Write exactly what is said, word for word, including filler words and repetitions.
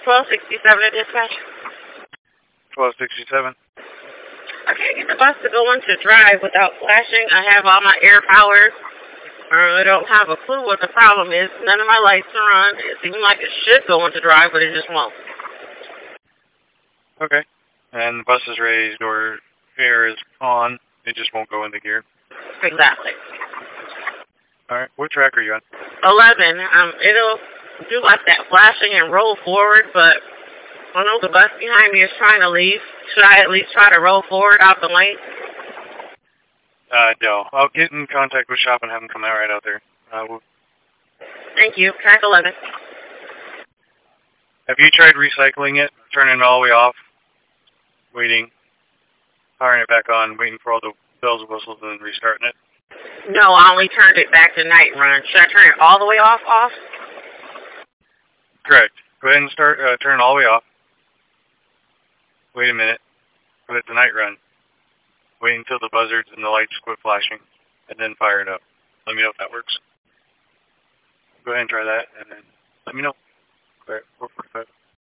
twelve sixty-seven at dispatch. twelve sixty-seven. I can't get the bus to go into drive without flashing. I have all my air powers. I really don't have a clue what the problem is. None of my lights are on. It seems like it should go into drive, but it just won't. Okay. And the bus is raised or air is on. It just won't go into gear. Exactly. All right. What track are you on? eleven. Um, it'll do like that flashing and roll forward, but I know the bus behind me is trying to leave. Should I at least try to roll forward out the lane? Uh, no. I'll get in contact with shop and have them come out right out there. Uh, we'll... Thank you. Track eleven. Have you tried recycling it, turning it all the way off, waiting, powering it back on, waiting for all the bells and whistles, and then restarting it? No, I only turned it back to night run. Should I turn it all the way off? Off? Correct. Go ahead and start, uh, turn it all the way off. Wait a minute. Put it to night run. Wait until the buzzards and the lights quit flashing, and then fire it up. Let me know if that works. Go ahead and try that, and then let me know. All right, four forty-five.